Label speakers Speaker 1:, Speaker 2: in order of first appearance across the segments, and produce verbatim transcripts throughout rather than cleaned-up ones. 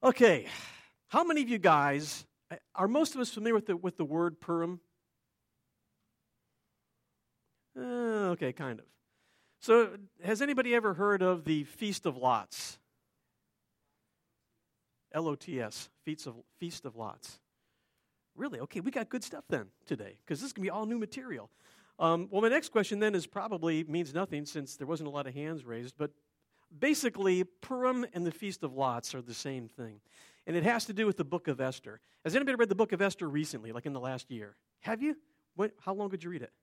Speaker 1: Okay, how many of you guys, are most of us familiar with the, with the word Purim? Uh, okay, kind of. So, has anybody ever heard of the Feast of Lots? L O T S, Feast of, Feast of Lots. Really? Okay, we got good stuff then today, because this is going to be all new material. Um, well, my next question then is probably means nothing since there wasn't a lot of hands raised, but basically, Purim and the Feast of Lots are the same thing. And it has to do with the book of Esther. Has anybody read the book of Esther recently, like in the last year? Have you? When, how long did you read it?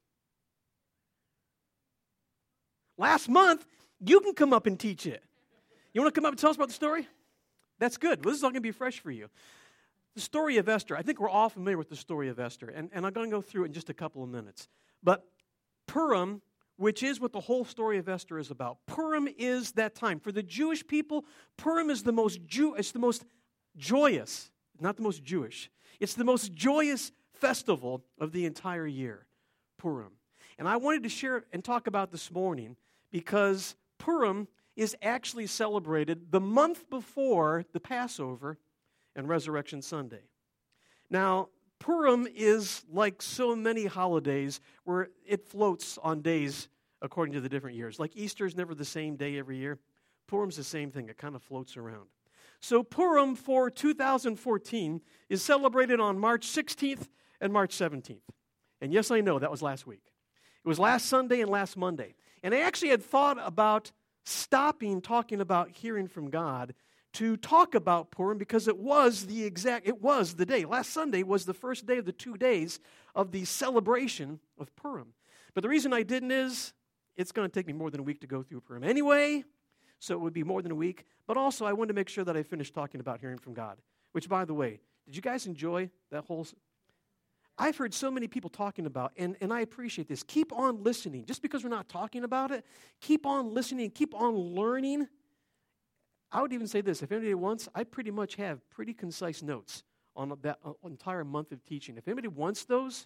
Speaker 1: Last month, you can come up and teach it. You want to come up and tell us about the story? That's good. Well, this is all going to be fresh for you. The story of Esther, I think we're all familiar with the story of Esther, and, and I'm going to go through it in just a couple of minutes. But Purim, which is what the whole story of Esther is about. Purim is that time. For the Jewish people, Purim is the most Jew, it's the most joyous, not the most Jewish. It's the most joyous festival of the entire year, Purim. And I wanted to share and talk about this morning because Purim is actually celebrated the month before the Passover and Resurrection Sunday. Now, Purim is like so many holidays where it floats on days according to the different years. Like Easter is never the same day every year. Purim's the same thing. It kind of floats around. So Purim for two thousand fourteen is celebrated on March sixteenth and March seventeenth. And yes, I know, that was last week. It was last Sunday and last Monday. And I actually had thought about stopping talking about hearing from God to talk about Purim because it was the exact, it was the day. Last Sunday was the first day of the two days of the celebration of Purim. But the reason I didn't is it's going to take me more than a week to go through Purim anyway, so it would be more than a week. But also, I wanted to make sure that I finished talking about hearing from God, which, by the way, did you guys enjoy that whole... I've heard so many people talking about, and, and I appreciate this, keep on listening. Just because we're not talking about it, keep on listening, keep on learning. I would even say this, if anybody wants, I pretty much have pretty concise notes on that uh, entire month of teaching. If anybody wants those,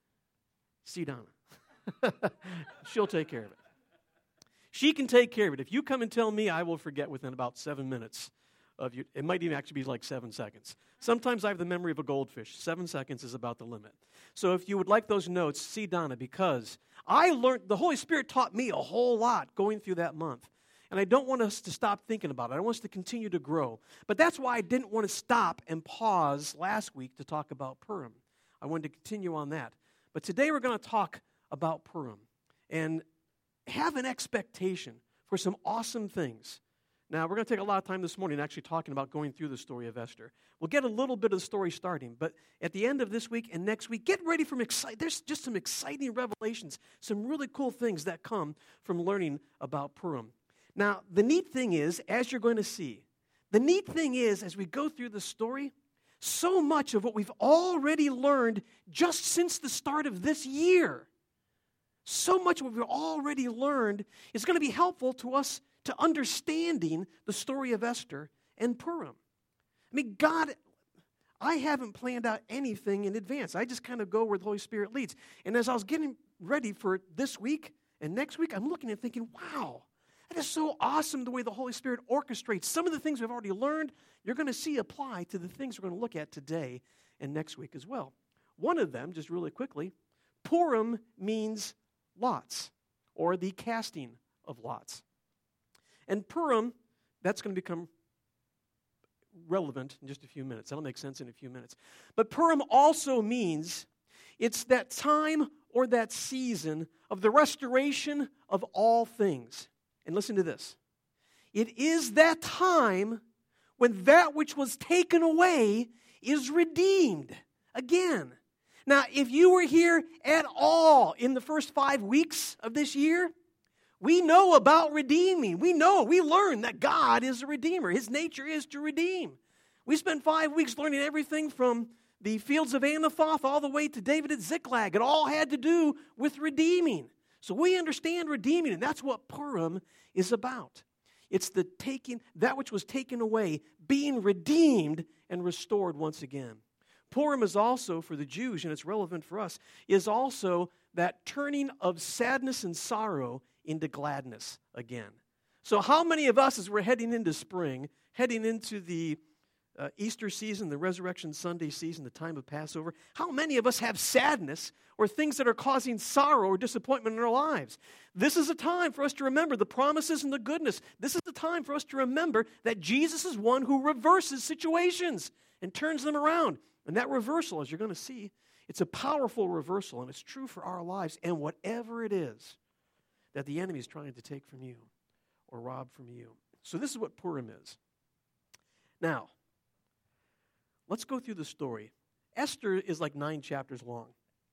Speaker 1: see Donna. She'll take care of it. She can take care of it. If you come and tell me, I will forget within about seven minutes of you. It might even actually be like seven seconds. Sometimes I have the memory of a goldfish. Seven seconds is about the limit. So if you would like those notes, see Donna, because I learned, the Holy Spirit taught me a whole lot going through that month. And I don't want us to stop thinking about it. I want us to continue to grow. But that's why I didn't want to stop and pause last week to talk about Purim. I wanted to continue on that. But today we're going to talk about Purim and have an expectation for some awesome things. Now, we're going to take a lot of time this morning actually talking about going through the story of Esther. We'll get a little bit of the story starting, but at the end of this week and next week, get ready for exciting. There's just some exciting revelations, some really cool things that come from learning about Purim. Now, the neat thing is, as you're going to see, the neat thing is, as we go through the story, so much of what we've already learned just since the start of this year, so much of what we've already learned is going to be helpful to us to understanding the story of Esther and Purim. I mean, God, I haven't planned out anything in advance. I just kind of go where the Holy Spirit leads. And as I was getting ready for this week and next week, I'm looking and thinking, wow, that is so awesome the way the Holy Spirit orchestrates. Some of the things we've already learned, you're going to see apply to the things we're going to look at today and next week as well. One of them, just really quickly, Purim means lots, or the casting of lots. And Purim, that's going to become relevant in just a few minutes. That'll make sense in a few minutes. But Purim also means it's that time or that season of the restoration of all things. And listen to this. It is that time when that which was taken away is redeemed again. Now, if you were here at all in the first five weeks of this year, we know about redeeming. We know, we learn that God is a redeemer. His nature is to redeem. We spent five weeks learning everything from the fields of Anathoth all the way to David at Ziklag. It all had to do with redeeming. So we understand redeeming, and that's what Purim is about. It's the taking, that which was taken away, being redeemed and restored once again. Purim is also, for the Jews, and it's relevant for us, is also that turning of sadness and sorrow into gladness again. So how many of us, as we're heading into spring, heading into the uh, Easter season, the Resurrection Sunday season, the time of Passover, how many of us have sadness or things that are causing sorrow or disappointment in our lives? This is a time for us to remember the promises and the goodness. This is the time for us to remember that Jesus is one who reverses situations and turns them around. And that reversal, as you're going to see, it's a powerful reversal, and it's true for our lives and whatever it is that the enemy is trying to take from you or rob from you. So this is what Purim is. Now, let's go through the story. Esther is like nine chapters long.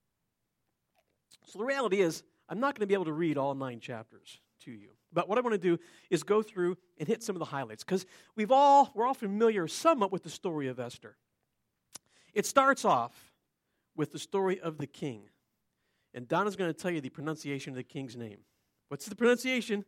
Speaker 1: So the reality is, I'm not going to be able to read all nine chapters to you. But what I want to do is go through and hit some of the highlights, because we've all, we're all familiar somewhat with the story of Esther. It starts off with the story of the king. And Donna's going to tell you the pronunciation of the king's name. What's the pronunciation?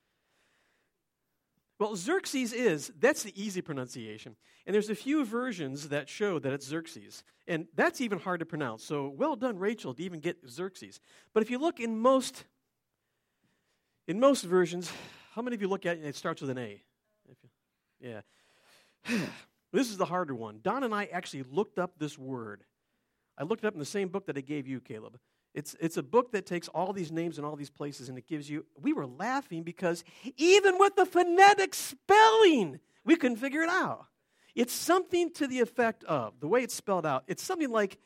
Speaker 1: Well, Xerxes is, that's the easy pronunciation. And there's a few versions that show that it's Xerxes. And that's even hard to pronounce. So well done, Rachel, to even get Xerxes. But if you look in most, in most versions, how many of you look at it, it starts with an A? Yeah. This is the harder one. Don and I actually looked up this word. I looked it up in the same book that I gave you, Caleb. It's, it's a book that takes all these names and all these places, and it gives you, we were laughing because even with the phonetic spelling, we couldn't figure it out. It's something to the effect of, the way it's spelled out, it's something like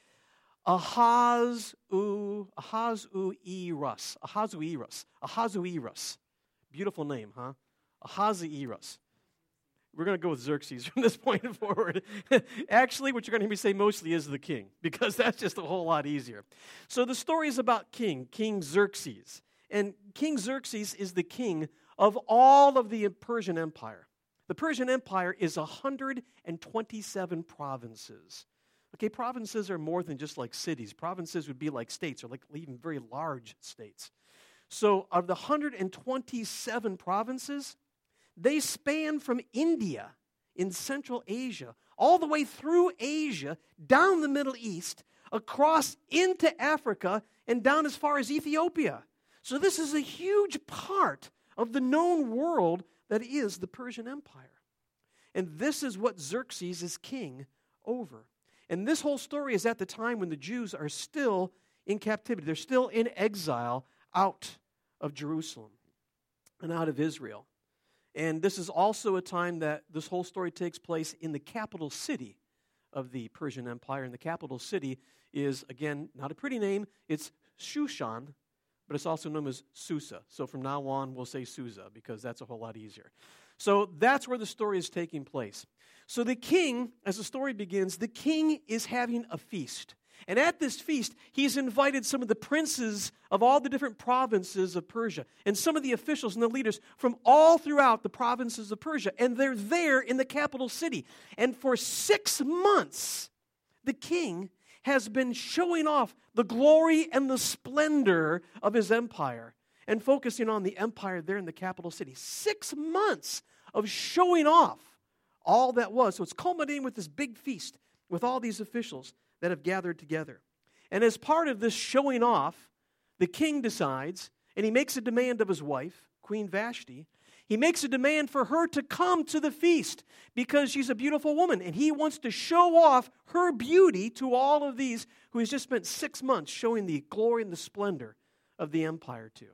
Speaker 1: Ahaz-u, Ahaz-u-Eros, Ahaz-u-Eros, Ahaz-u-Eros. Beautiful name, huh? Ahaz-u-Eros. We're going to go with Xerxes from this point forward. Actually, what you're going to hear me say mostly is the king, because that's just a whole lot easier. So the story is about king, King Xerxes. And King Xerxes is the king of all of the Persian Empire. The Persian Empire is one hundred twenty-seven provinces. Okay, provinces are more than just like cities. Provinces would be like states, or like even very large states. So of the one hundred twenty-seven provinces, they span from India in Central Asia, all the way through Asia, down the Middle East, across into Africa, and down as far as Ethiopia. So this is a huge part of the known world that is the Persian Empire. And this is what Xerxes is king over. And this whole story is at the time when the Jews are still in captivity. They're still in exile out of Jerusalem and out of Israel. And this is also a time that this whole story takes place in the capital city of the Persian Empire. And the capital city is, again, not a pretty name. It's Shushan, but it's also known as Susa. So from now on, we'll say Susa, because that's a whole lot easier. So that's where the story is taking place. So the king, as the story begins, the king is having a feast. And at this feast, he's invited some of the princes of all the different provinces of Persia and some of the officials and the leaders from all throughout the provinces of Persia. And they're there in the capital city. And for six months, the king has been showing off the glory and the splendor of his empire and focusing on the empire there in the capital city. Six months of showing off all that was. So it's culminating with this big feast with all these officials that have gathered together. And as part of this showing off, the king decides, and he makes a demand of his wife, Queen Vashti, he makes a demand for her to come to the feast because she's a beautiful woman, and he wants to show off her beauty to all of these who he's just spent six months showing the glory and the splendor of the empire to.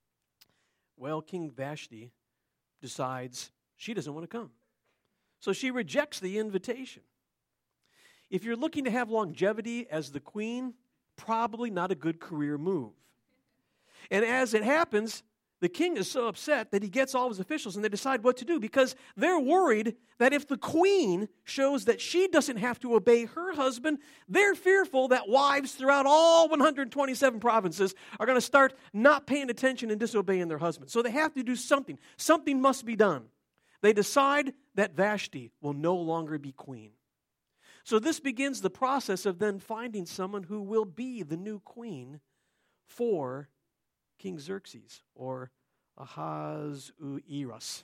Speaker 1: Well, King Vashti decides she doesn't want to come. So she rejects the invitation. If you're looking to have longevity as the queen, probably not a good career move. And as it happens, the king is so upset that he gets all his officials and they decide what to do because they're worried that if the queen shows that she doesn't have to obey her husband, they're fearful that wives throughout all one hundred twenty-seven provinces are going to start not paying attention and disobeying their husband. So they have to do something. Something must be done. They decide that Vashti will no longer be queen. So this begins the process of then finding someone who will be the new queen for King Xerxes, or Ahasuerus.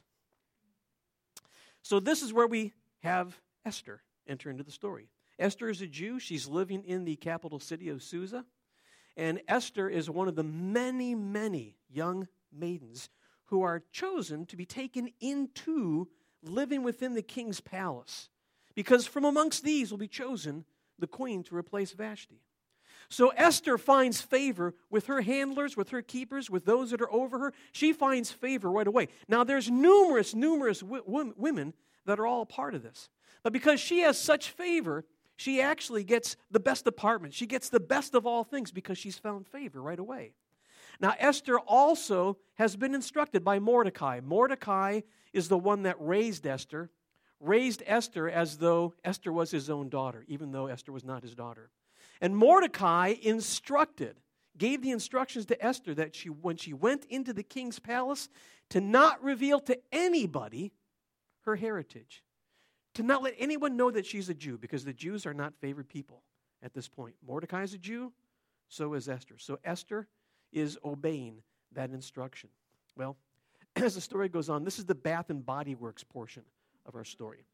Speaker 1: So this is where we have Esther enter into the story. Esther is a Jew. She's living in the capital city of Susa. And Esther is one of the many, many young maidens who are chosen to be taken into living within the king's palace. because from amongst these will be chosen the queen to replace Vashti. So Esther finds favor with her handlers, with her keepers, with those that are over her. She finds favor right away. Now, there's numerous, numerous w- w- women that are all a part of this. But because she has such favor, she actually gets the best apartment. She gets the best of all things because she's found favor right away. Now, Esther also has been instructed by Mordecai. Mordecai is the one that raised Esther, raised Esther as though Esther was his own daughter, even though Esther was not his daughter. And Mordecai instructed, gave the instructions to Esther that she, when she went into the king's palace, to not reveal to anybody her heritage, to not let anyone know that she's a Jew, because the Jews are not favored people at this point. Mordecai is a Jew, so is Esther. So Esther is obeying that instruction. Well, as the story goes on, this is the Bath and Body Works portion of our story.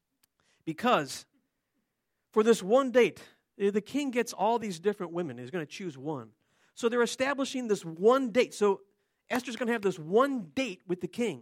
Speaker 1: Because for this one date, the king gets all these different women. He's going to choose one. So they're establishing this one date. So Esther's going to have this one date with the king.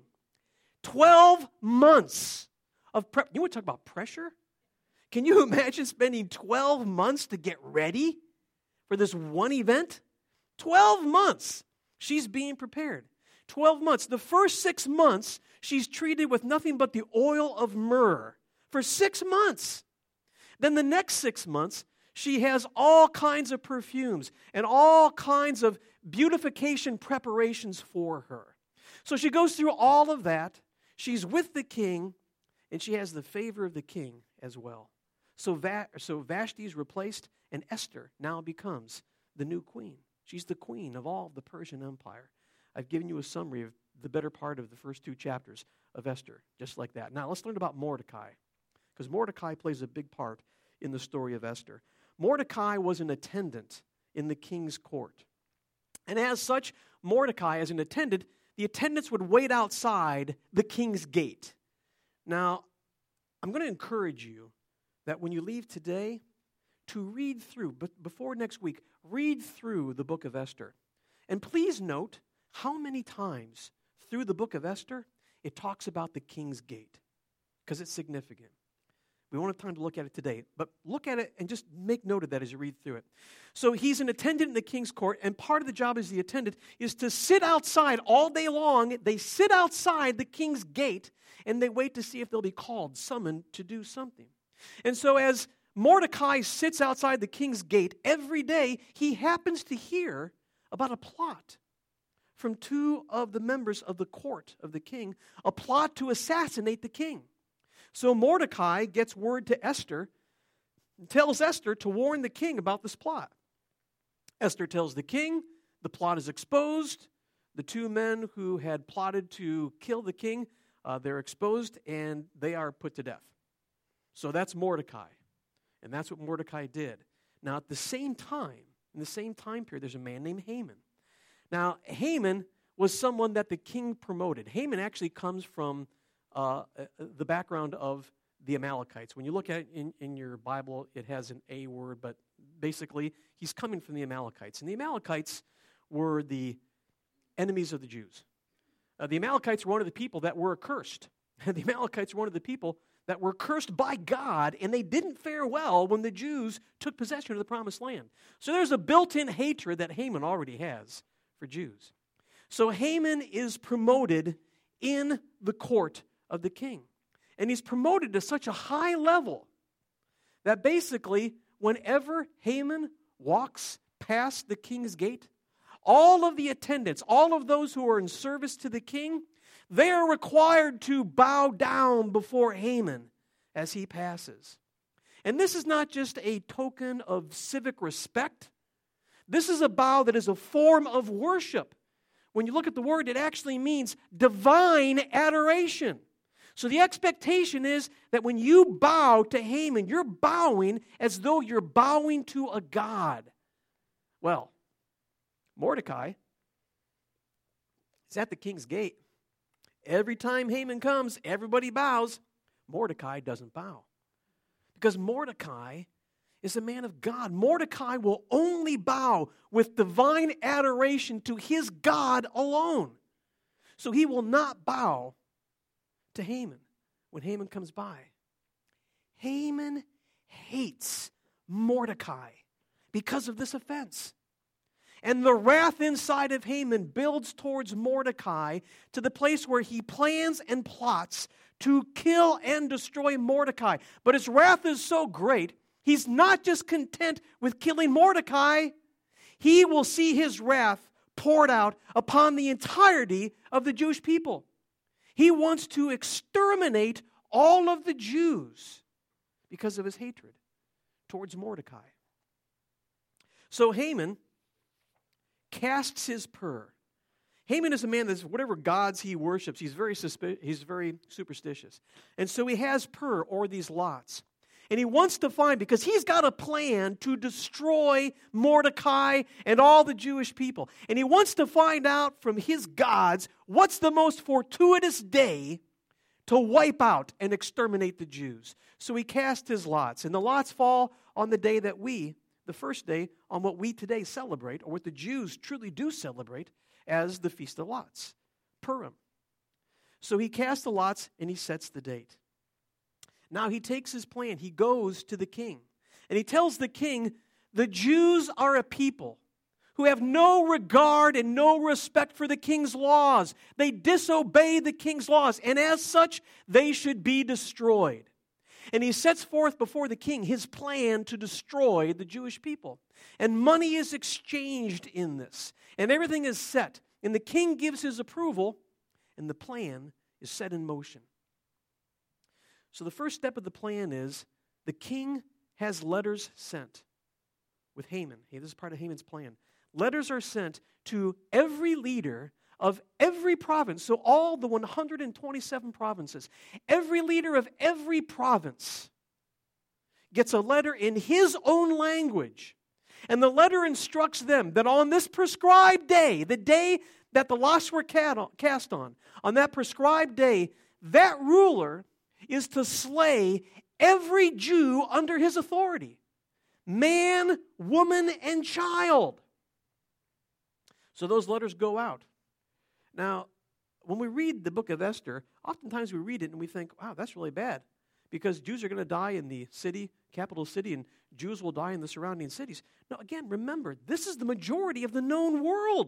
Speaker 1: Twelve months of prep. You want to talk about pressure? Can you imagine spending twelve months to get ready for this one event? Twelve months. She's being prepared. Twelve months. The first six months, she's treated with nothing but the oil of myrrh. For six months. Then the next six months, she has all kinds of perfumes and all kinds of beautification preparations for her. So she goes through all of that. She's with the king, and she has the favor of the king as well. So, Va- so Vashti is replaced, and Esther now becomes the new queen. She's the queen of all of the Persian Empire. I've given you a summary of the better part of the first two chapters of Esther, just like that. Now, let's learn about Mordecai, because Mordecai plays a big part in the story of Esther. Mordecai was an attendant in the king's court. And as such, Mordecai, as an attendant, the attendants would wait outside the king's gate. Now, I'm going to encourage you that when you leave today, to read through, but before next week, read through the book of Esther. And please note how many times through the book of Esther it talks about the king's gate, because it's significant. We won't have time to look at it today, but look at it and just make note of that as you read through it. So he's an attendant in the king's court, and part of the job as the attendant is to sit outside all day long. They sit outside the king's gate, and they wait to see if they'll be called, summoned to do something. And so as Mordecai sits outside the king's gate every day, he happens to hear about a plot from two of the members of the court of the king, a plot to assassinate the king. So Mordecai gets word to Esther and tells Esther to warn the king about this plot. Esther tells the king the plot is exposed. The two men who had plotted to kill the king, uh, they're exposed and they are put to death. So that's Mordecai. And that's what Mordecai did. Now at the same time, in the same time period, there's a man named Haman. Now Haman was someone that the king promoted. Haman actually comes from Uh, the background of the Amalekites. When you look at it in, in your Bible, it has an A word, but basically he's coming from the Amalekites. And the Amalekites were the enemies of the Jews. Uh, the Amalekites were one of the people that were accursed. the Amalekites were one of the people that were cursed by God, and they didn't fare well when the Jews took possession of the promised land. So there's a built-in hatred that Haman already has for Jews. So Haman is promoted in the court of the king. And he's promoted to such a high level that basically whenever Haman walks past the king's gate, all of the attendants, all of those who are in service to the king, they are required to bow down before Haman as he passes. And this is not just a token of civic respect. This is a bow that is a form of worship. When you look at the word, it actually means divine adoration. So the expectation is that when you bow to Haman, you're bowing as though you're bowing to a god. Well, Mordecai is at the king's gate. Every time Haman comes, everybody bows. Mordecai doesn't bow. Because Mordecai is a man of God. Mordecai will only bow with divine adoration to his God alone. So he will not bow to Haman when Haman comes by. Haman hates Mordecai because of this offense. And the wrath inside of Haman builds towards Mordecai to the place where he plans and plots to kill and destroy Mordecai. But his wrath is so great, he's not just content with killing Mordecai. He will see his wrath poured out upon the entirety of the Jewish people. He wants to exterminate all of the Jews because of his hatred towards Mordecai. So Haman casts his pur. Haman is a man that's whatever gods he worships, he's very suspi- he's very superstitious. And so he has pur, or these lots. And he wants to find, because he's got a plan to destroy Mordecai and all the Jewish people. And he wants to find out from his gods what's the most fortuitous day to wipe out and exterminate the Jews. So he cast his lots. And the lots fall on the day that we, the first day, on what we today celebrate, or what the Jews truly do celebrate, as the Feast of Lots, Purim. So he casts the lots and he sets the date. Now he takes his plan. He goes to the king. And he tells the king, the Jews are a people who have no regard and no respect for the king's laws. They disobey the king's laws, and as such, they should be destroyed. And he sets forth before the king his plan to destroy the Jewish people. And money is exchanged in this. And everything is set. And the king gives his approval, and the plan is set in motion. So the first step of the plan is the king has letters sent with Haman. Hey, this is part of Haman's plan. Letters are sent to every leader of every province, so all the one hundred twenty-seven provinces. Every leader of every province gets a letter in his own language. And the letter instructs them that on this prescribed day, the day that the lots were cast on, on that prescribed day, that ruler is to slay every Jew under his authority. Man, woman, and child. So those letters go out. Now, when we read the book of Esther, oftentimes we read it and we think, wow, that's really bad. Because Jews are going to die in the city, capital city, and Jews will die in the surrounding cities. Now, again, remember, this is the majority of the known world.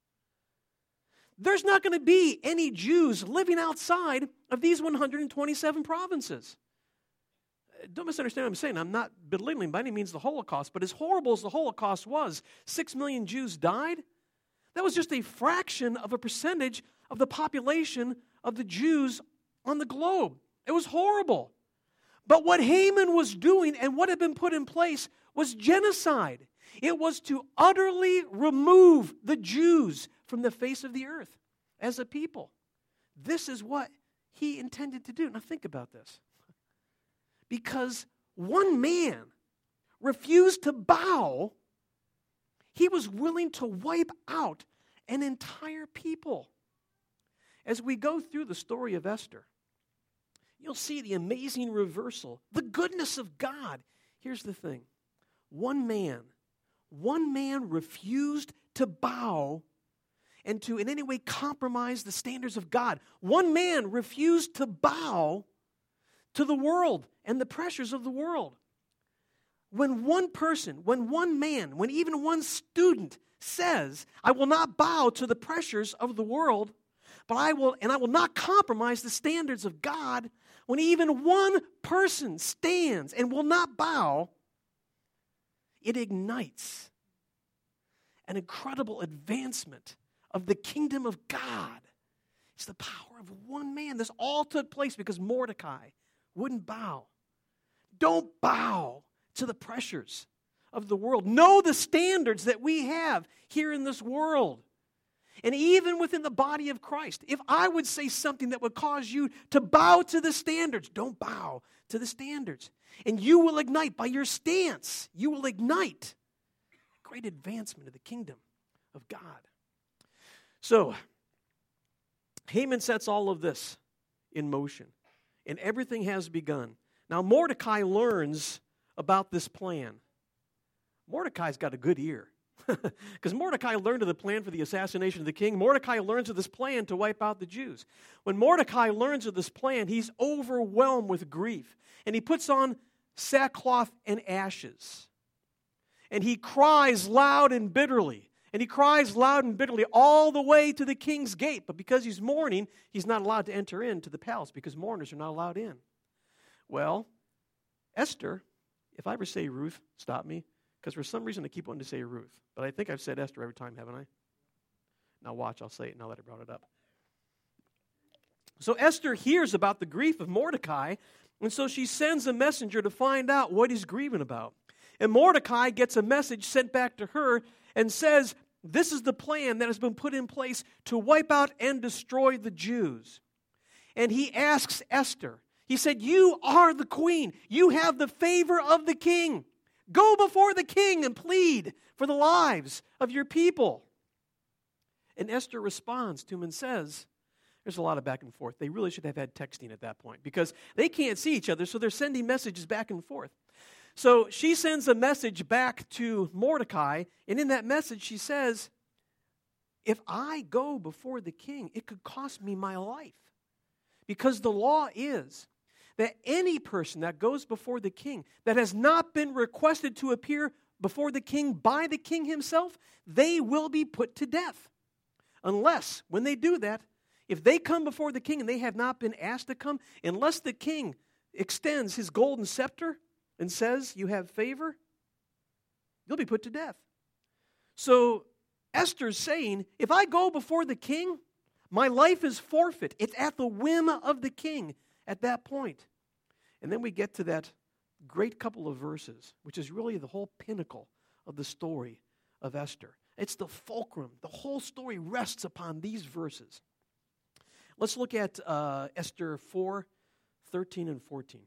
Speaker 1: There's not going to be any Jews living outside of these one hundred twenty-seven provinces. Don't misunderstand what I'm saying. I'm not belittling by any means the Holocaust, but as horrible as the Holocaust was, six million Jews died. That was just a fraction of a percentage of the population of the Jews on the globe. It was horrible. But what Haman was doing and what had been put in place was genocide. It was to utterly remove the Jews from the face of the earth as a people. This is what he intended to do. Now think about this. Because one man refused to bow, he was willing to wipe out an entire people. As we go through the story of Esther, you'll see the amazing reversal, the goodness of God. Here's the thing. One man, one man refused to bow and to in any way compromise the standards of God. One man refused to bow to the world and the pressures of the world. When one person, when one man, when even one student says, I will not bow to the pressures of the world, but I will, and I will not compromise the standards of God, when even one person stands and will not bow, it ignites an incredible advancement of the kingdom of God. It's the power of one man. This all took place because Mordecai wouldn't bow. Don't bow to the pressures of the world. Know the standards that we have here in this world. And even within the body of Christ, if I would say something that would cause you to bow to the standards, don't bow to the standards. And you will ignite, by your stance, you will ignite great advancement of the kingdom of God. So, Haman sets all of this in motion, and everything has begun. Now, Mordecai learns about this plan. Mordecai's got a good ear. Because Mordecai learned of the plan for the assassination of the king. Mordecai learns of this plan to wipe out the Jews. When Mordecai learns of this plan, he's overwhelmed with grief. And he puts on sackcloth and ashes. And he cries loud and bitterly. And he cries loud and bitterly all the way to the king's gate. But because he's mourning, he's not allowed to enter into the palace because mourners are not allowed in. Well, Esther, if I ever say Ruth, stop me. Because for some reason I keep wanting to say Ruth. But I think I've said Esther every time, haven't I? Now watch, I'll say it now that I brought it up. So Esther hears about the grief of Mordecai, and so she sends a messenger to find out what he's grieving about. And Mordecai gets a message sent back to her and says, this is the plan that has been put in place to wipe out and destroy the Jews. And he asks Esther, he said, you are the queen. You have the favor of the king. Go before the king and plead for the lives of your people. And Esther responds to him and says, there's a lot of back and forth. They really should have had texting at that point because they can't see each other, so they're sending messages back and forth. So she sends a message back to Mordecai, and in that message she says, if I go before the king, it could cost me my life. Because the law is that any person that goes before the king that has not been requested to appear before the king by the king himself, they will be put to death. Unless, when they do that, if they come before the king and they have not been asked to come, unless the king extends his golden scepter and says, you have favor, you'll be put to death. So Esther's saying, if I go before the king, my life is forfeit. It's at the whim of the king at that point. And then we get to that great couple of verses, which is really the whole pinnacle of the story of Esther. It's the fulcrum. The whole story rests upon these verses. Let's look at uh, Esther four, thirteen and fourteen.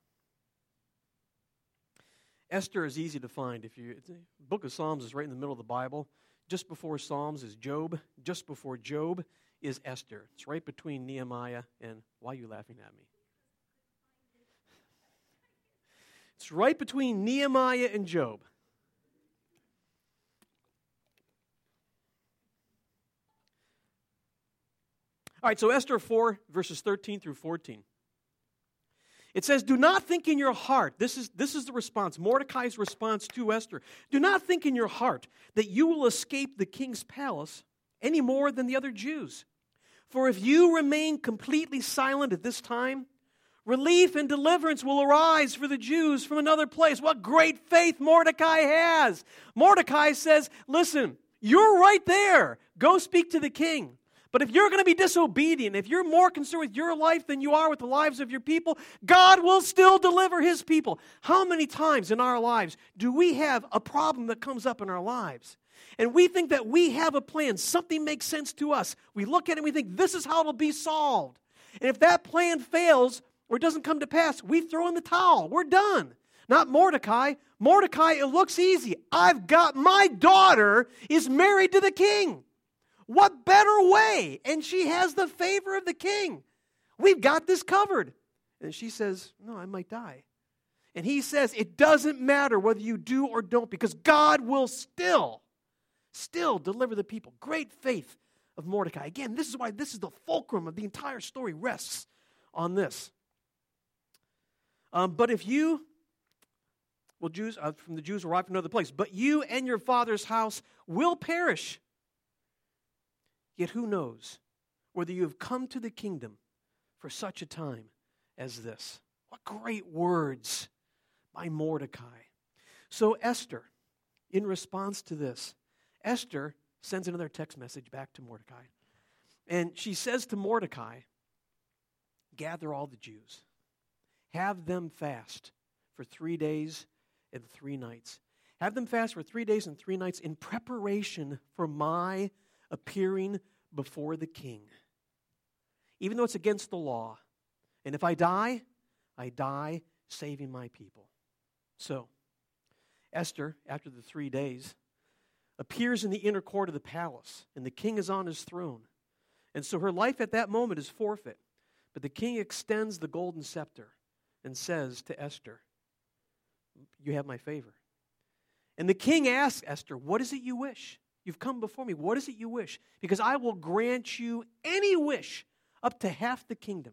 Speaker 1: Esther is easy to find. If you, the book of Psalms is right in the middle of the Bible. Just before Psalms is Job. Just before Job is Esther. It's right between Nehemiah and, why are you laughing at me? It's right between Nehemiah and Job. All right, so Esther four, verses thirteen through fourteen. It says, do not think in your heart, this is, this is the response, Mordecai's response to Esther. Do not think in your heart that you will escape the king's palace any more than the other Jews. For if you remain completely silent at this time, relief and deliverance will arise for the Jews from another place. What great faith Mordecai has. Mordecai says, listen, you're right there. Go speak to the king. But if you're going to be disobedient, if you're more concerned with your life than you are with the lives of your people, God will still deliver his people. How many times in our lives do we have a problem that comes up in our lives? And we think that we have a plan. Something makes sense to us. We look at it and we think, this is how it'll be solved. And if that plan fails or doesn't come to pass, we throw in the towel. We're done. Not Mordecai. Mordecai, it looks easy. I've got, my daughter is married to the king. What better way? And she has the favor of the king. We've got this covered. And she says, no, I might die. And he says, it doesn't matter whether you do or don't, because God will still, still deliver the people. Great faith of Mordecai. Again, this is why this is the fulcrum of the entire story rests on this. Um, but if you, well, Jews, uh, from the Jews arrive from another place, but you and your father's house will perish. Yet who knows whether you have come to the kingdom for such a time as this. What great words by Mordecai. So Esther, in response to this, Esther sends another text message back to Mordecai. And she says to Mordecai, gather all the Jews. Have them fast for three days and three nights. Have them fast for three days and three nights in preparation for my appearing before the king, even though it's against the law. And if I die, I die saving my people. So, Esther, after the three days, appears in the inner court of the palace, and the king is on his throne. And so her life at that moment is forfeit. But the king extends the golden scepter and says to Esther, you have my favor. And the king asks Esther, what is it you wish? You've come before me. What is it you wish? Because I will grant you any wish up to half the kingdom.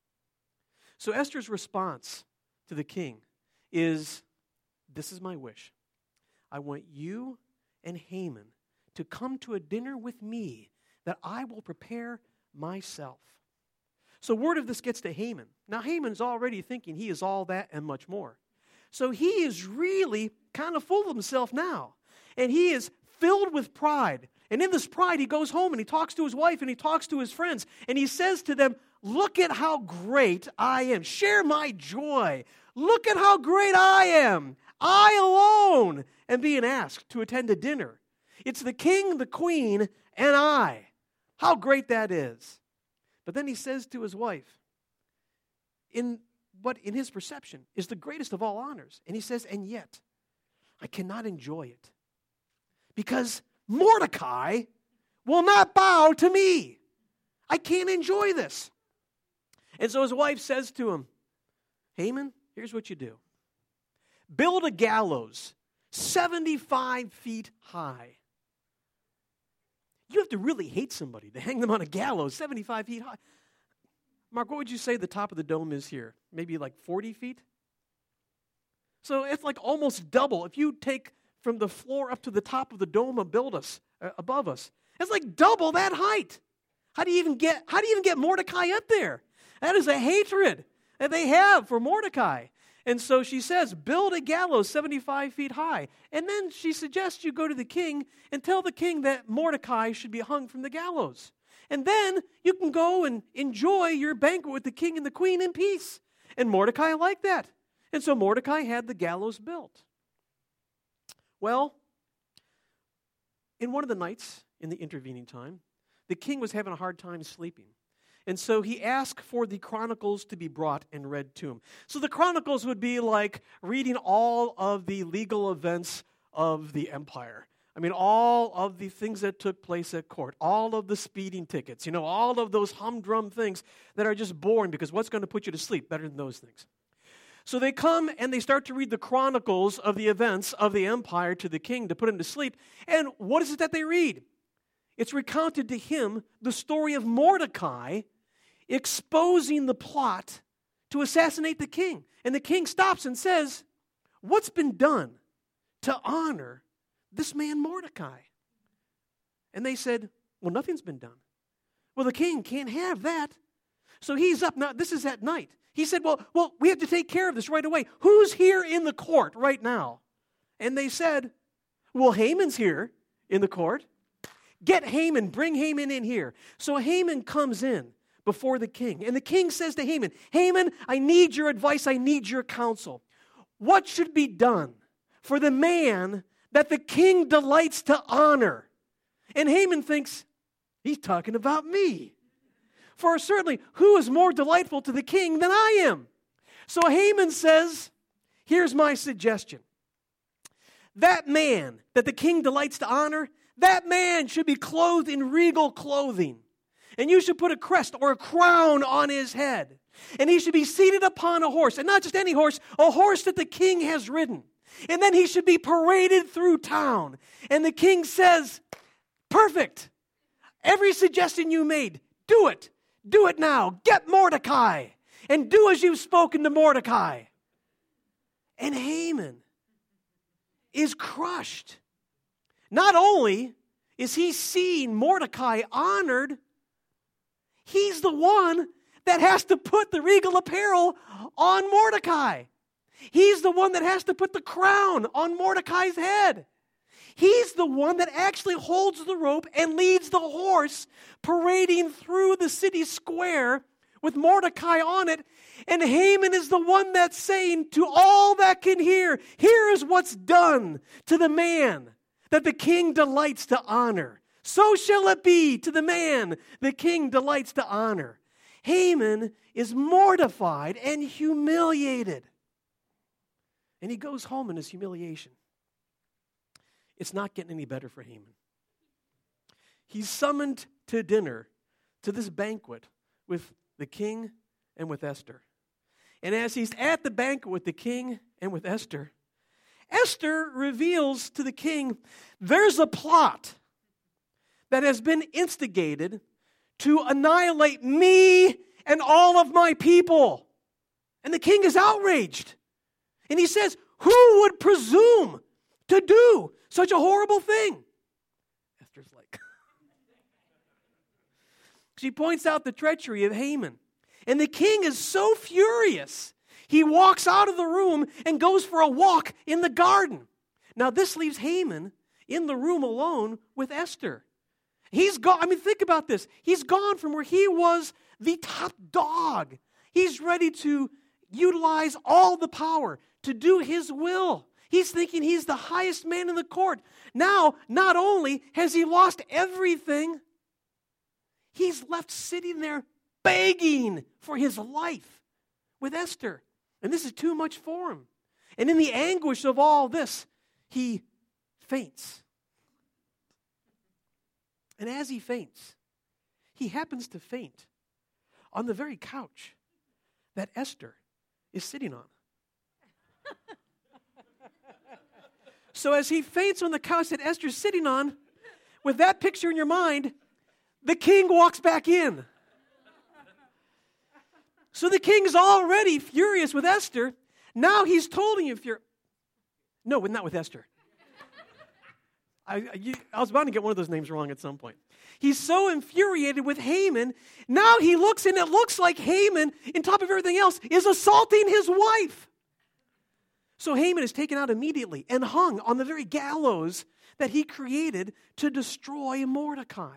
Speaker 1: So Esther's response to the king is, this is my wish. I want you and Haman to come to a dinner with me that I will prepare myself. So word of this gets to Haman. Now Haman's already thinking he is all that and much more. So he is really kind of full of himself now. And he is filled with pride. And in this pride, he goes home and he talks to his wife and he talks to his friends. And he says to them, look at how great I am. Share my joy. Look at how great I am. I alone am being asked to attend a dinner. It's the king, the queen, and I. How great that is. But then he says to his wife, in what in his perception is the greatest of all honors. And he says, and yet, I cannot enjoy it. Because Mordecai will not bow to me. I can't enjoy this. And so his wife says to him, Haman, here's what you do. Build a gallows seventy-five feet high. You have to really hate somebody to hang them on a gallows seventy-five feet high. Mark, what would you say the top of the dome is here? Maybe like forty feet? So it's like almost double. If you take from the floor up to the top of the dome above us, uh, above us, it's like double that height. How do you even get, how do you even get Mordecai up there? That is a hatred that they have for Mordecai. And so she says, build a gallows seventy-five feet high. And then she suggests you go to the king and tell the king that Mordecai should be hung from the gallows. And then you can go and enjoy your banquet with the king and the queen in peace. And Mordecai liked that. And so Mordecai had the gallows built. Well, in one of the nights in the intervening time, the king was having a hard time sleeping. And so he asked for the chronicles to be brought and read to him. So the chronicles would be like reading all of the legal events of the empire. I mean, all of the things that took place at court, all of the speeding tickets, you know, all of those humdrum things that are just boring, because what's going to put you to sleep better than those things? So they come and they start to read the chronicles of the events of the empire to the king to put him to sleep. And what is it that they read? It's recounted to him the story of Mordecai exposing the plot to assassinate the king. And the king stops and says, what's been done to honor this man Mordecai? And they said, well, nothing's been done. Well, the king can't have that. So he's up now. This is at night. He said, well, well, we have to take care of this right away. Who's here in the court right now? And they said, well, Haman's here in the court. Get Haman, bring Haman in here. So Haman comes in before the king. And the king says to Haman, Haman, I need your advice. I need your counsel. What should be done for the man that the king delights to honor? And Haman thinks, he's talking about me. For certainly, who is more delightful to the king than I am? So Haman says, here's my suggestion. That man that the king delights to honor, that man should be clothed in regal clothing. And you should put a crest or a crown on his head. And he should be seated upon a horse. And not just any horse, a horse that the king has ridden. And then he should be paraded through town. And the king says, perfect. Every suggestion you made, do it. Do it now. Get Mordecai. And do as you've spoken to Mordecai. And Haman is crushed. Not only is he seeing Mordecai honored, he's the one that has to put the regal apparel on Mordecai. He's the one that has to put the crown on Mordecai's head. He's the one that actually holds the rope and leads the horse parading through the city square with Mordecai on it. And Haman is the one that's saying to all that can hear, here is what's done to the man that the king delights to honor. So shall it be to the man the king delights to honor. Haman is mortified and humiliated. And he goes home in his humiliation. It's not getting any better for Haman. He's summoned to dinner, to this banquet with the king and with Esther. And as he's at the banquet with the king and with Esther, Esther reveals to the king, there's a plot that has been instigated to annihilate me and all of my people. And the king is outraged. And he says, who would presume to do such a horrible thing? Esther's like, she points out the treachery of Haman. And the king is so furious, he walks out of the room and goes for a walk in the garden. Now, this leaves Haman in the room alone with Esther. He's gone. I mean, think about this. He's gone from where he was the top dog. He's ready to utilize all the power to do his will. He's thinking he's the highest man in the court. Now, not only has he lost everything, he's left sitting there begging for his life with Esther. And this is too much for him. And in the anguish of all this, he faints. And as he faints, he happens to faint on the very couch that Esther is sitting on. So as he faints on the couch that Esther's sitting on, with that picture in your mind, the king walks back in. So the king's already furious with Esther. Now he's totally infuriated. No, not with Esther. I, you, I was bound to get one of those names wrong at some point. He's so infuriated with Haman. Now he looks and it looks like Haman, on top of everything else, is assaulting his wife. So Haman is taken out immediately and hung on the very gallows that he created to destroy Mordecai.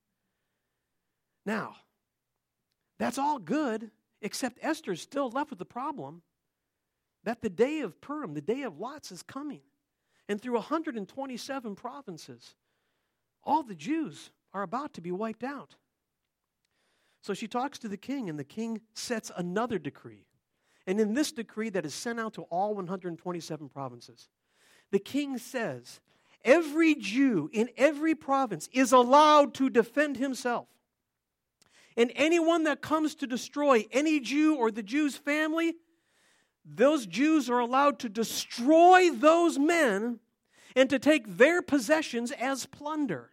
Speaker 1: Now, that's all good, except Esther's still left with the problem that the day of Purim, the day of lots, is coming. And through one hundred twenty-seven provinces, all the Jews are about to be wiped out. So she talks to the king, and the king sets another decree. And in this decree that is sent out to all one hundred twenty-seven provinces, the king says, every Jew in every province is allowed to defend himself. And anyone that comes to destroy any Jew or the Jew's family, those Jews are allowed to destroy those men and to take their possessions as plunder.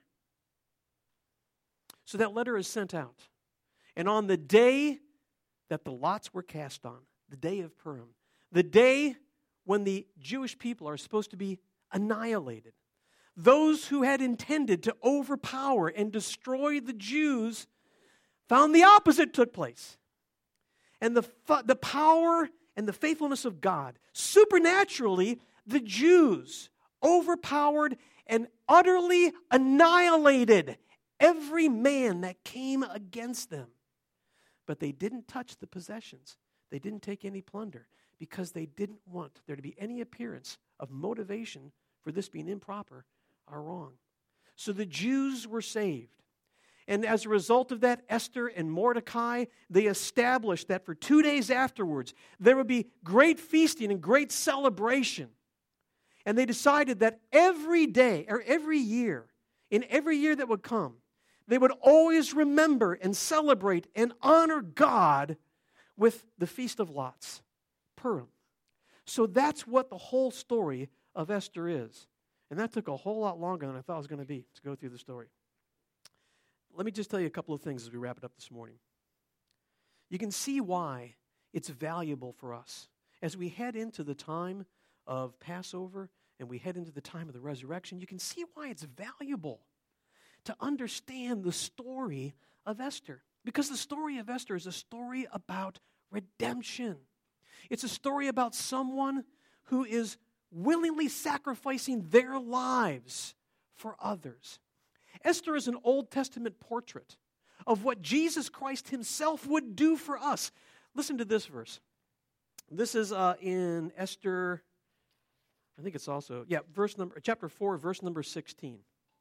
Speaker 1: So that letter is sent out. And on the day that the lots were cast on, the day of Purim, the day when the Jewish people are supposed to be annihilated, those who had intended to overpower and destroy the Jews found the opposite took place. And the, the power and the faithfulness of God, supernaturally, the Jews overpowered and utterly annihilated every man that came against them. But they didn't touch the possessions. They didn't take any plunder because they didn't want there to be any appearance of motivation for this being improper or wrong. So the Jews were saved. And as a result of that, Esther and Mordecai, they established that for two days afterwards, there would be great feasting and great celebration. And they decided that every day, or every year, in every year that would come, they would always remember and celebrate and honor God with the Feast of Lots, Purim. So that's what the whole story of Esther is. And that took a whole lot longer than I thought it was going to be to go through the story. Let me just tell you a couple of things as we wrap it up this morning. You can see why it's valuable for us as we head into the time of Passover and we head into the time of the resurrection. You can see why it's valuable to understand the story of Esther. Because the story of Esther is a story about redemption. It's a story about someone who is willingly sacrificing their lives for others. Esther is an Old Testament portrait of what Jesus Christ himself would do for us. Listen to this verse. This is uh, in Esther, I think it's also, yeah, verse number, chapter four, verse number sixteen.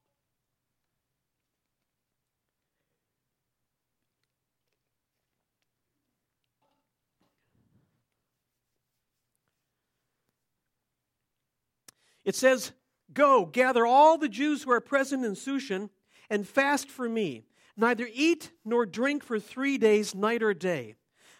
Speaker 1: It says, "Go, gather all the Jews who are present in Shushan and fast for me. Neither eat nor drink for three days, night or day.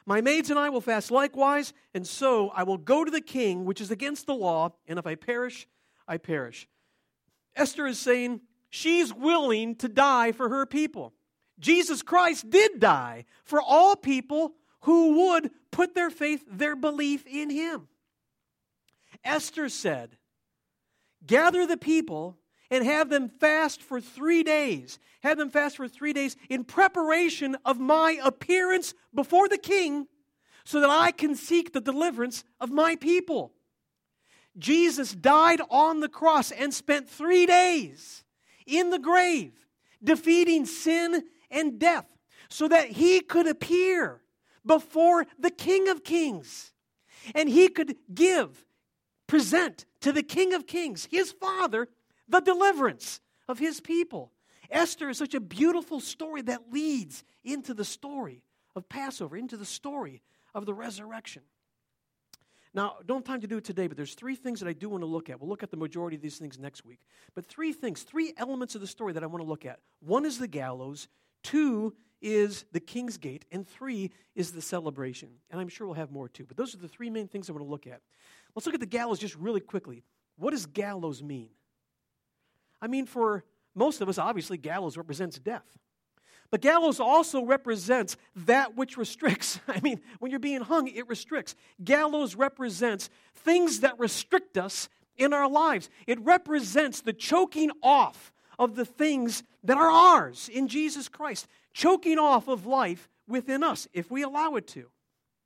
Speaker 1: My maids and I will fast likewise, and so I will go to the king, which is against the law, and if I perish, I perish. Esther is saying she's willing to die for her people. Jesus Christ did die for all people who would put their faith, their belief in him. Esther said, gather the people and have them fast for three days. Have them fast for three days in preparation of my appearance before the king so that I can seek the deliverance of my people. Jesus died on the cross and spent three days in the grave defeating sin and death so that he could appear before the King of Kings. And he could give, present to the King of Kings, his Father, the deliverance of his people. Esther is such a beautiful story that leads into the story of Passover, into the story of the resurrection. Now, don't have time to do it today, but there's three things that I do want to look at. We'll look at the majority of these things next week. But three things, three elements of the story that I want to look at. One is the gallows, two is the King's Gate, and three is the celebration. And I'm sure we'll have more too. But those are the three main things I want to look at. Let's look at the gallows just really quickly. What does gallows mean? I mean, for most of us, obviously, gallows represents death. But gallows also represents that which restricts. I mean, when you're being hung, it restricts. Gallows represents things that restrict us in our lives. It represents the choking off of the things that are ours in Jesus Christ. Choking off of life within us, if we allow it to.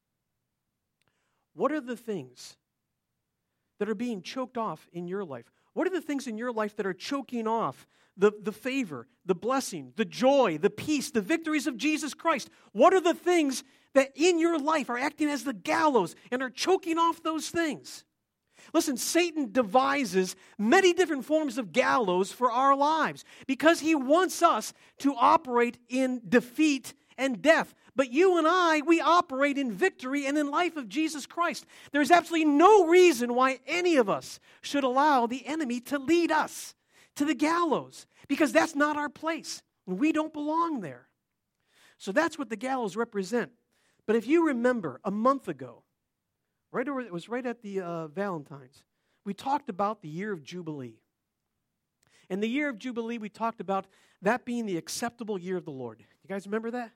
Speaker 1: What are the things that are being choked off in your life? What are the things in your life that are choking off the, the favor, the blessing, the joy, the peace, the victories of Jesus Christ? What are the things that in your life are acting as the gallows and are choking off those things? Listen, Satan devises many different forms of gallows for our lives because he wants us to operate in defeat and death. But you and I, we operate in victory and in life of Jesus Christ. There's absolutely no reason why any of us should allow the enemy to lead us to the gallows because that's not our place. And we don't belong there. So that's what the gallows represent. But if you remember a month ago, right over, it was right at the uh, Valentine's, we talked about the year of Jubilee. And the year of Jubilee, we talked about that being the acceptable year of the Lord. You guys remember that?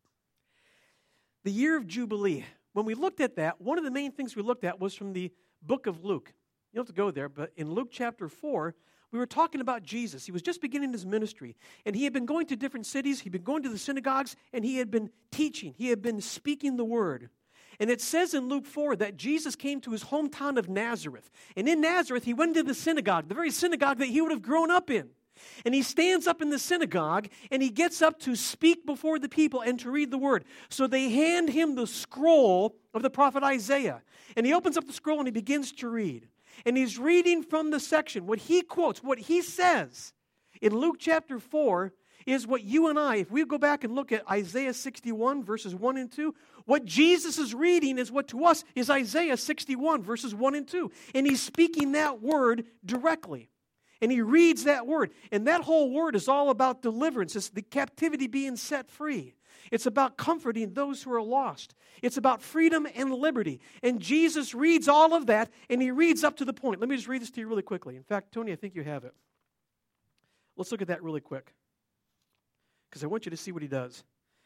Speaker 1: The year of Jubilee. When we looked at that, one of the main things we looked at was from the book of Luke. You don't have to go there, but in Luke chapter four, we were talking about Jesus. He was just beginning his ministry, and he had been going to different cities. He'd been going to the synagogues, and he had been teaching. He had been speaking the word. And it says in Luke four that Jesus came to his hometown of Nazareth. And in Nazareth, he went into the synagogue, the very synagogue that he would have grown up in. And he stands up in the synagogue, and he gets up to speak before the people and to read the word. So they hand him the scroll of the prophet Isaiah. And he opens up the scroll, and he begins to read. And he's reading from the section. What he quotes, what he says in Luke chapter four is what you and I, if we go back and look at Isaiah sixty-one, verses one and two, what Jesus is reading is what to us is Isaiah sixty-one, verses one and two. And he's speaking that word directly. And he reads that word. And that whole word is all about deliverance. It's the captivity being set free. It's about comforting those who are lost. It's about freedom and liberty. And Jesus reads all of that, and he reads up to the point. Let me just read this to you really quickly. In fact, Tony, I think you have it. Let's look at that really quick, because I want you to see what he does.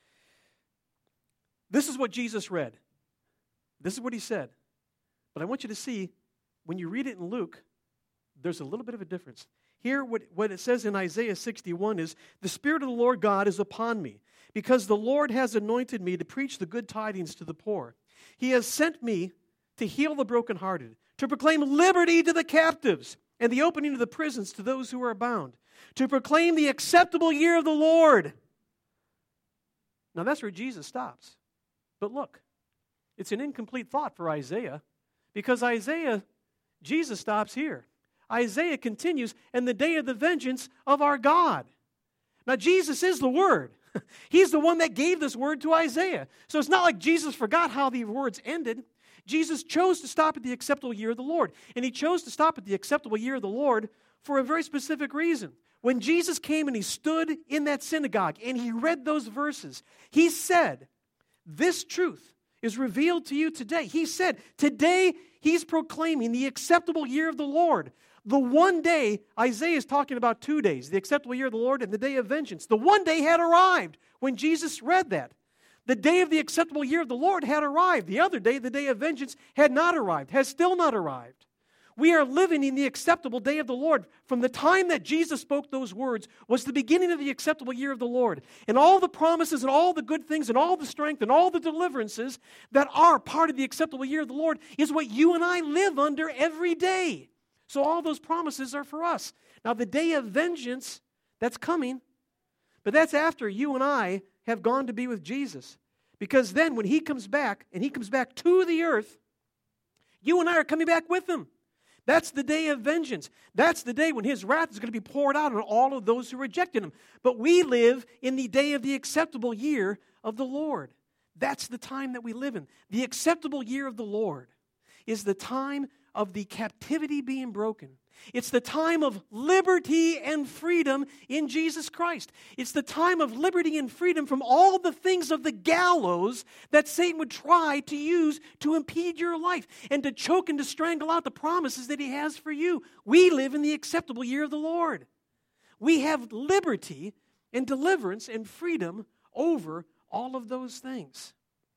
Speaker 1: This is what Jesus read. This is what he said. But I want you to see, when you read it in Luke, there's a little bit of a difference. Here, what, what it says in Isaiah sixty-one is, "The Spirit of the Lord God is upon me, because the Lord has anointed me to preach the good tidings to the poor. He has sent me to heal the brokenhearted, to proclaim liberty to the captives, and the opening of the prisons to those who are bound, to proclaim the acceptable year of the Lord." Now that's where Jesus stops. But look, it's an incomplete thought for Isaiah, because Isaiah, Jesus stops here. Isaiah continues, "and the day of the vengeance of our God." Now Jesus is the Word. He's the one that gave this word to Isaiah. So it's not like Jesus forgot how the words ended. Jesus chose to stop at the acceptable year of the Lord. And he chose to stop at the acceptable year of the Lord for a very specific reason. When Jesus came and he stood in that synagogue and he read those verses, he said, "This truth is revealed to you today. He said, today he's proclaiming the acceptable year of the Lord. The one day, Isaiah is talking about two days, the acceptable year of the Lord and the day of vengeance. The one day had arrived when Jesus read that. The day of the acceptable year of the Lord had arrived. The other day, the day of vengeance, had not arrived, has still not arrived. We are living in the acceptable day of the Lord. From the time that Jesus spoke those words was the beginning of the acceptable year of the Lord. And all the promises and all the good things and all the strength and all the deliverances that are part of the acceptable year of the Lord is what you and I live under every day. So all those promises are for us. Now the day of vengeance, that's coming, but that's after you and I have gone to be with Jesus. Because then when He comes back, and He comes back to the earth, you and I are coming back with Him. That's the day of vengeance. That's the day when His wrath is going to be poured out on all of those who rejected Him. But we live in the day of the acceptable year of the Lord. That's the time that we live in. The acceptable year of the Lord is the time of the captivity being broken. It's the time of liberty and freedom in Jesus Christ. It's the time of liberty and freedom from all the things of the gallows that Satan would try to use to impede your life and to choke and to strangle out the promises that he has for you. We live in the acceptable year of the Lord. We have liberty and deliverance and freedom over all of those things.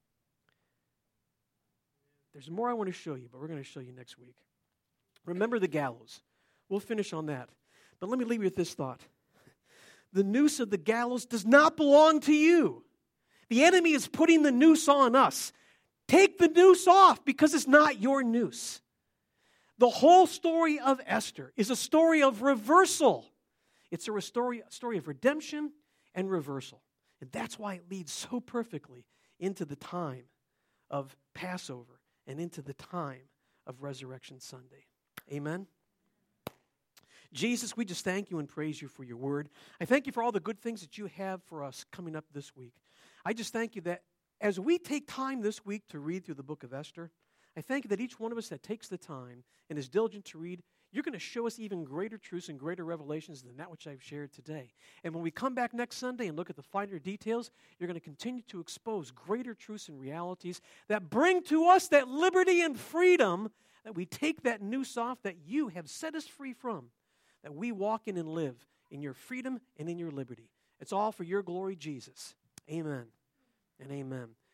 Speaker 1: There's more I want to show you, but we're going to show you next week. Remember the gallows. We'll finish on that. But let me leave you with this thought. The noose of the gallows does not belong to you. The enemy is putting the noose on us. Take the noose off because it's not your noose. The whole story of Esther is a story of reversal. It's a story, a story of redemption and reversal. And that's why it leads so perfectly into the time of Passover and into the time of Resurrection Sunday. Amen? Jesus, we just thank you and praise you for your word. I thank you for all the good things that you have for us coming up this week. I just thank you that as we take time this week to read through the book of Esther, I thank you that each one of us that takes the time and is diligent to read, you're going to show us even greater truths and greater revelations than that which I've shared today. And when we come back next Sunday and look at the finer details, you're going to continue to expose greater truths and realities that bring to us that liberty and freedom, that we take that noose off that you have set us free from, that we walk in and live in your freedom and in your liberty. It's all for your glory, Jesus. Amen and amen.